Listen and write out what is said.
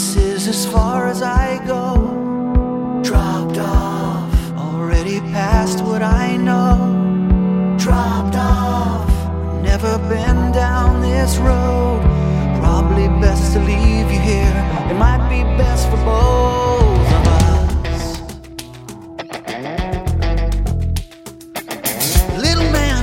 This is as far as I go. Dropped off, already past what I know. Dropped off, never been down this road. Probably best to leave you here. It might be